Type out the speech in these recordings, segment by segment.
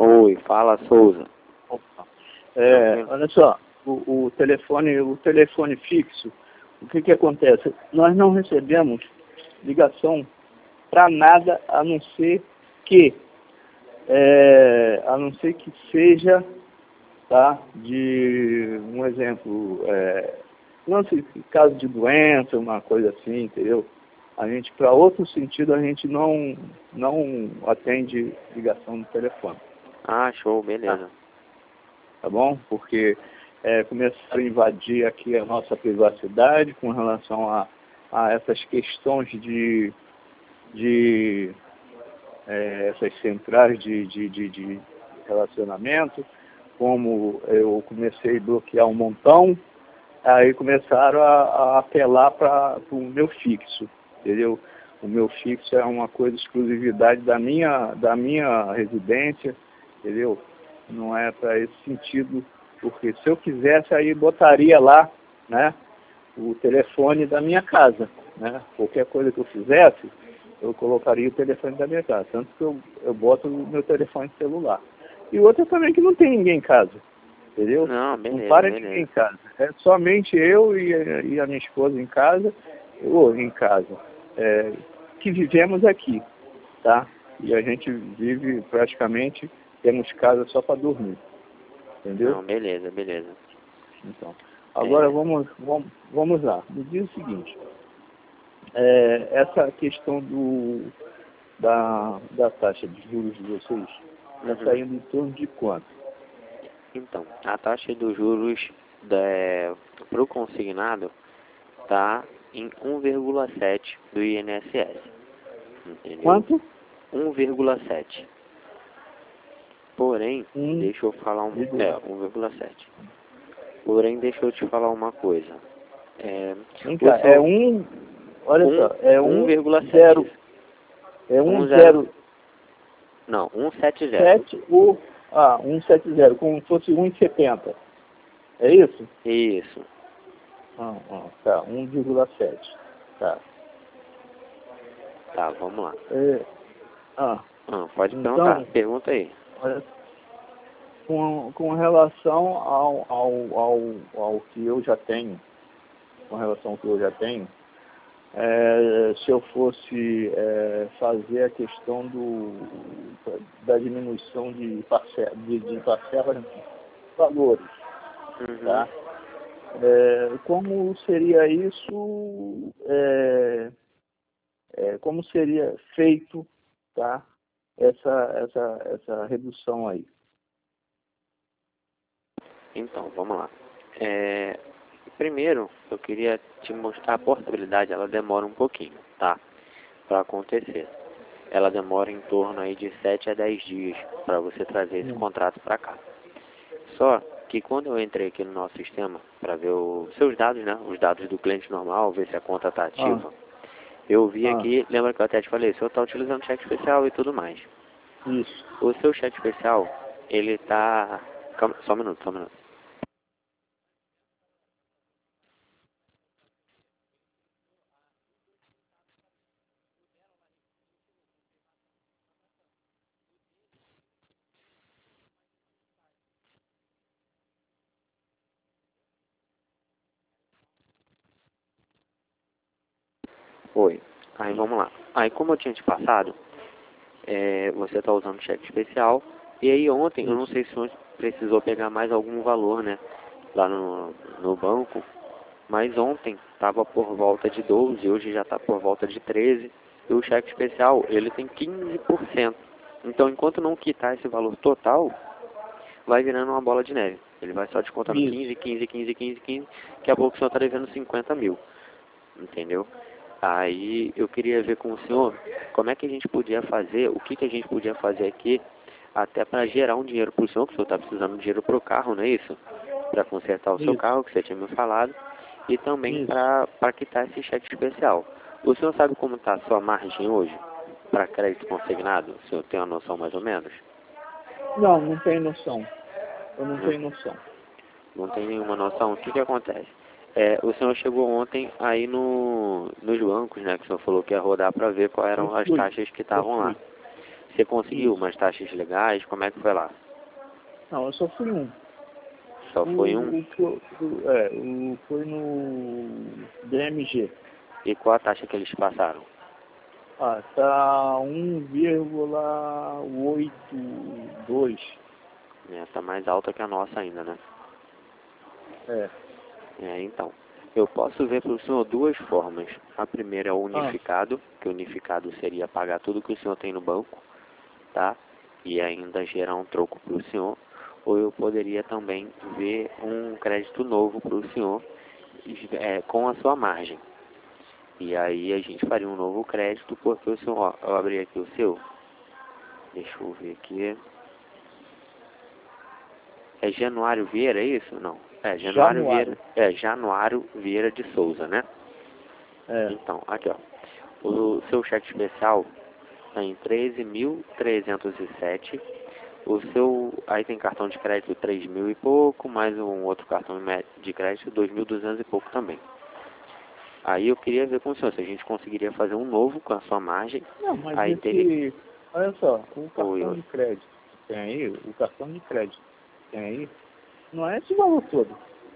Oi, fala, Souza. Opa. Tranquilo? Olha só, o telefone fixo, o que que acontece? Nós não recebemos ligação para nada, a não ser que seja, tá, de um exemplo, não sei, caso de doença, uma coisa assim, entendeu? A gente, para outro sentido, a gente não atende ligação no telefone. Ah, show, beleza. Tá bom? Porque começaram a invadir aqui a nossa privacidade com relação a essas questões de essas centrais de relacionamento, como eu comecei a bloquear um montão, aí começaram a apelar para o meu fixo, entendeu? O meu fixo é uma coisa exclusividade da minha residência, entendeu? Não é para esse sentido, porque se eu quisesse aí botaria lá, né, o telefone da minha casa, né? Qualquer coisa que eu fizesse, eu colocaria o telefone da minha casa, tanto que eu boto o meu telefone celular. E outra também que não tem ninguém em casa, entendeu? Não, Não beleza, para ninguém em beleza. casa. É somente eu e a minha esposa em casa, ou em casa, que vivemos aqui, tá? E a gente vive praticamente, temos casa só para dormir, entendeu? Não, beleza, beleza. Então, agora É, vamos lá. Me diz o seguinte, essa questão da taxa de juros de vocês está uhum. saindo em torno de quanto? Então, a taxa dos juros para o consignado está em 1,7 do INSS, entendeu? Quanto? 1,7. Porém, Um, deixa eu falar 1,7. Porém, deixa eu te falar uma coisa. vem O cá, seu olha só, é 1,7. um 10, zero não, 170. sete 170, como se fosse 1,70. É isso? Isso. Tá, 1,7. Tá. Tá, vamos lá. É, Pode perguntar. então, Pergunta aí. olha, com relação ao que eu já tenho, com relação ao que eu já tenho, se eu fosse fazer a questão da diminuição de parcelas de valores, Uhum. tá? Como seria isso, como seria feito, tá? Essa redução aí. Então, vamos lá. Primeiro, eu queria te mostrar a portabilidade. Ela demora um pouquinho, tá? Para acontecer. Ela demora em torno aí de 7 a 10 dias para você trazer esse contrato para cá. Só que quando eu entrei aqui no nosso sistema para ver os seus dados, né? Os dados do cliente normal, ver se a conta está ativa. Eu vi aqui, lembra que eu até te falei, o senhor está utilizando cheque especial e tudo mais. Isso. O seu cheque especial, ele tá... Calma, só um minuto, só um minuto. Oi. Aí vamos lá. Aí como eu tinha te passado, você está usando cheque especial. E aí ontem, eu não sei se você precisou pegar mais algum valor, né? Lá no banco. Mas ontem estava por volta de 12, hoje já está por volta de 13. E o cheque especial, ele tem 15%. Então, enquanto não quitar esse valor total, vai virando uma bola de neve. Ele vai só descontando 15, 15, 15, 15, 15. Daqui a pouco o senhor está devendo 50 mil. Entendeu? Aí eu queria ver com o senhor como é que a gente podia fazer, o que a gente podia fazer aqui, até para gerar um dinheiro para o senhor, que o senhor está precisando de dinheiro para o carro, não é isso? Para consertar o seu carro, que você tinha me falado, e também para quitar esse cheque especial. O senhor sabe como está a sua margem hoje para crédito consignado? O senhor tem uma noção mais ou menos? Não tenho noção. Eu não tenho noção. Não tem nenhuma noção? O que acontece? O senhor chegou ontem aí nos bancos, né? Que o senhor falou que ia rodar para ver quais eram as taxas que estavam lá. Você conseguiu Isso. umas taxas legais? Como é que foi lá? Não, eu só fui um. Só foi um? Foi no BMG. E qual a taxa que eles passaram? Ah, tá 1,82. É, tá mais alta que a nossa ainda, né? É. É, então. Eu posso ver para o senhor duas formas. A primeira é o Ah, unificado, que o unificado seria pagar tudo que o senhor tem no banco, tá? E ainda gerar um troco para o senhor. Ou eu poderia também ver um crédito novo para o senhor com a sua margem. E aí a gente faria um novo crédito, porque o senhor, ó, eu abri aqui o seu. Deixa eu ver aqui. É Januário Vieira, é isso? Não. É Januário Vieira. Januário. É Januário Vieira de Souza, né? É. Então, aqui ó. O seu cheque especial está em 13.307. O seu, aí tem cartão de crédito 3.000 e pouco, mais um outro cartão de crédito 2.200 e pouco também. Aí eu queria ver com o senhor se a gente conseguiria fazer um novo com a sua margem. Não, mas Aí teria. olha só, o Oi, cartão oi. de crédito que tem aí, o cartão de crédito que tem aí, não é esse valor todo.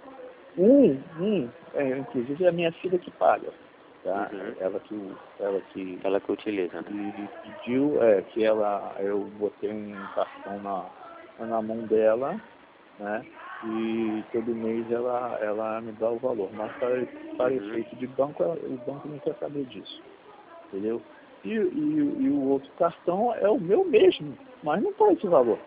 Inclusive é a minha filha que paga, tá? Uhum. Ela Ela que utiliza, né? que pediu, eu botei um cartão na mão dela, né? E todo mês ela me dá o valor. Mas para Uhum. efeito de banco, o banco não quer saber disso, entendeu? E o outro cartão é o meu mesmo, mas não está esse valor.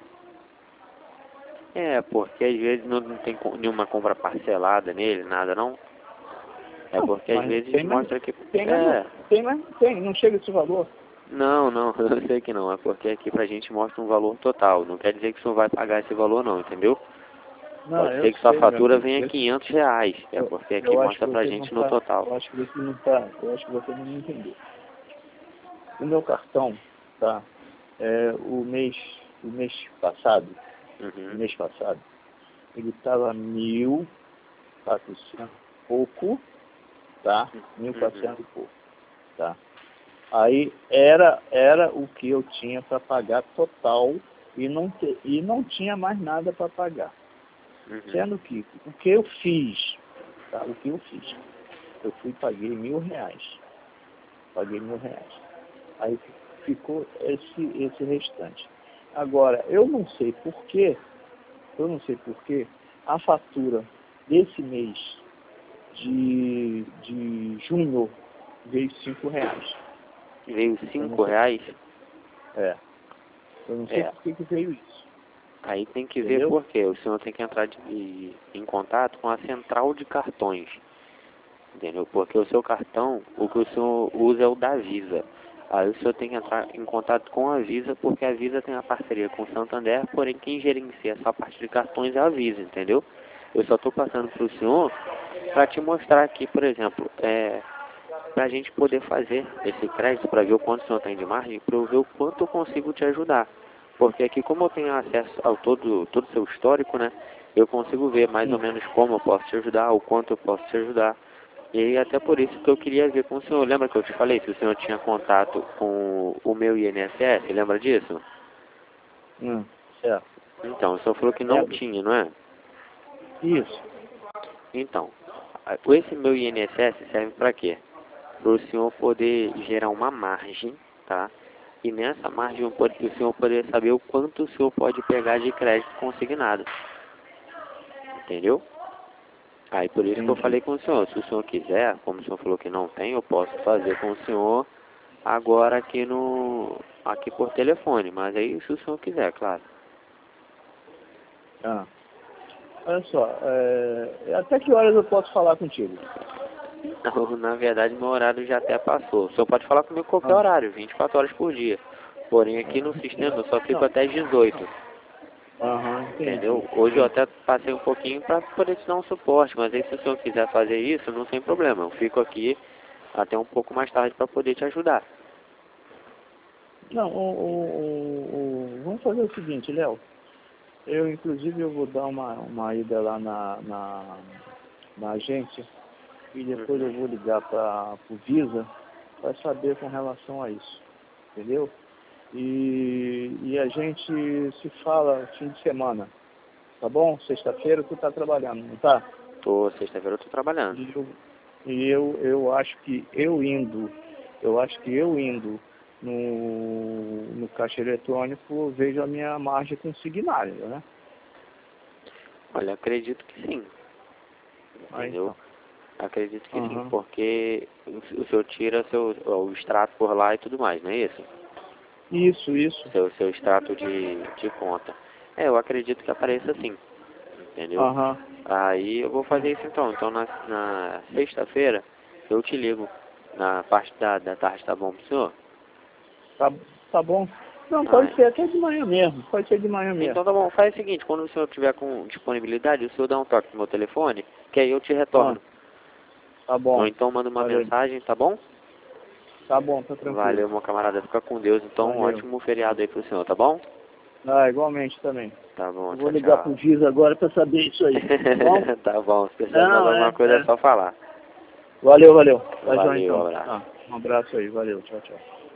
É, porque às vezes não tem nenhuma compra parcelada nele, nada não. É Não, porque às mas vezes mostra que. não, É. não chega esse valor. Não, não, eu sei que não. É porque aqui pra gente mostra um valor total. Não quer dizer que o senhor vai pagar esse valor não, entendeu? Não, Pode eu ser que sua sei, meu fatura amigo. venha R$ 500. É porque aqui Eu acho que mostra pra você não gente no tá, total. eu acho que você não me entendeu. O meu cartão, tá? O mês passado, Uhum, ele estava 1.400 e pouco, tá? mil e uhum, quatrocentos e pouco, tá? Aí era o que eu tinha para pagar total e não tinha mais nada para pagar. uhum. Sendo que o que eu fiz, tá? O que eu fiz? Eu fui e paguei R$ 1.000. Paguei R$ 1.000. Aí ficou esse restante. Agora, eu não sei porquê, a fatura desse mês de junho veio R$ 5. Veio Eu não sei R$ 5? porquê. É, eu não sei É. por que veio isso. Aí tem que ver Entendeu? por quê. O senhor tem que entrar em contato com a central de cartões. Entendeu? Porque o seu cartão, o que o senhor usa é o da Visa. Aí o senhor tem que entrar em contato com a Visa, porque a Visa tem a parceria com o Santander, porém quem gerencia essa parte de cartões é a Visa, entendeu? Eu só estou passando para o senhor para te mostrar aqui, por exemplo, para a gente poder fazer esse crédito, para ver o quanto o senhor tem de margem, para eu ver o quanto eu consigo te ajudar. Porque aqui, como eu tenho acesso ao todo o seu histórico, né, eu consigo ver mais ou Sim. menos como eu posso te ajudar, o quanto eu posso te ajudar. E aí, até por isso que eu queria ver com o senhor. Lembra que eu te falei se o senhor tinha contato com o meu INSS? Lembra disso? Certo. Então, o senhor falou que não Lembro. tinha, não é? Isso. Então, esse meu INSS serve para quê? Para o senhor poder gerar uma margem, tá? E nessa margem o senhor poder saber o quanto o senhor pode pegar de crédito consignado. Entendeu? Aí por isso que eu Entendi. falei com o senhor. Se o senhor quiser, como o senhor falou que não tem, eu posso fazer com o senhor agora aqui por telefone, mas aí se o senhor quiser, claro. Ah. Olha só, até que horas eu posso falar contigo? Não, na verdade meu horário já até passou. O senhor pode falar comigo qualquer Ah. horário, 24 horas por dia. Porém aqui no sistema eu só fico Não. até às 18, Aham, entendeu? entendi. Hoje eu até passei um pouquinho para poder te dar um suporte, mas aí se o senhor quiser fazer isso, não tem problema. Eu fico aqui até um pouco mais tarde para poder te ajudar. Não, vamos fazer o seguinte, Léo. Inclusive, eu vou dar uma ida lá na agência e depois eu Uhum. vou ligar para o Visa para saber com relação a isso, entendeu? e a gente se fala fim de semana, tá bom? Sexta-feira tu tá trabalhando, não tá? Sexta-feira eu tô trabalhando. Eu acho que eu indo no caixa eletrônico, eu vejo a minha margem consignária, né? Olha, acredito que sim. Entendeu? Então. Acredito que sim, porque o senhor tira o extrato por lá e tudo mais, não é isso? Isso. Seu extrato de conta. Eu acredito que apareça sim, entendeu? Aí eu vou fazer isso então. Então na sexta-feira eu te ligo na parte da tarde, tá bom pro senhor? Tá bom. Não, pode ser até de manhã mesmo. Pode ser de manhã mesmo. Então tá bom, faz o seguinte, quando o senhor tiver com disponibilidade, o senhor dá um toque no meu telefone, que aí eu te retorno. Tá bom. Ou então manda uma mensagem, tá bom? Tá bom, tá tranquilo. Valeu, meu camarada. Fica com Deus. Então, um ótimo feriado aí pro senhor, tá bom? Igualmente também. Tá bom, vou ligar pro Giz agora pra saber isso aí, tá bom? Tá bom, se precisar de alguma coisa é só falar. Valeu. Tá Valeu, joia, então. abraço. Um abraço aí, valeu, tchau.